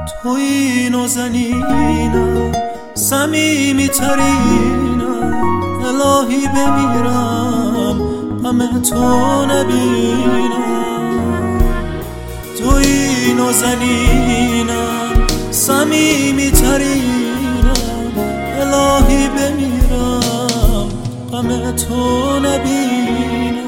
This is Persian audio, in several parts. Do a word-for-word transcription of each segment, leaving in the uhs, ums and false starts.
تویی نازنینم، صمیمی ترینم، الهی بمیرم غم تو نبینم. تویی نازنینم، صمیمی ترینم، الهی بمیرم غم تو نبینم.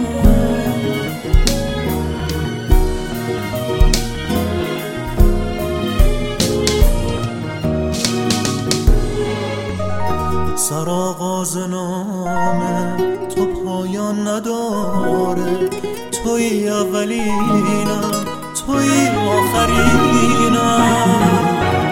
سرآغاز نامه تو پایان نداره، تویی اولینم، تویی آخرینم.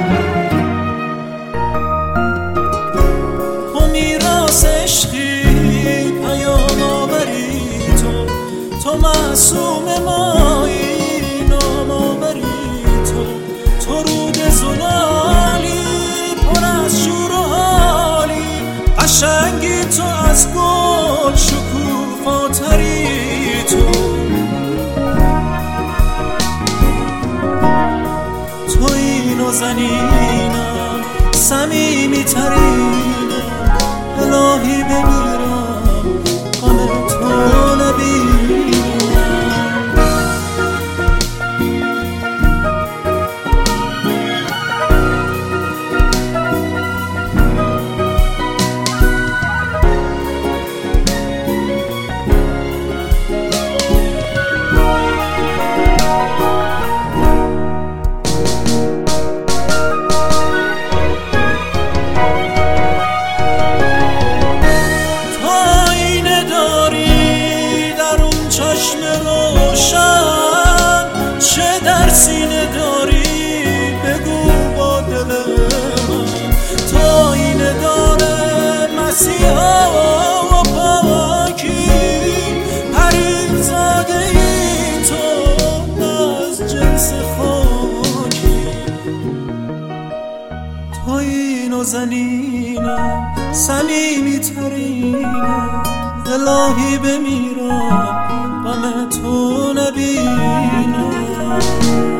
تو میراث عشقی پیام آوری، تو تو معصوم مایی نام آوری، تو تو رود زلالی پر از شور و حالی، قشنگی تو از گل شکوفاتری. تو تویی نازنینم، صمیمی ترینم، الهی بمیرم غم تو نبینم. چشم روشن چه در سینه داری بگو با دل من، تا اینه داره مسیحا و پاکی، پریزاده ای تو از جنس خاکی. تویی نازنینم، صمیمی ترینم، الهی بمیرم غم تو نبینم.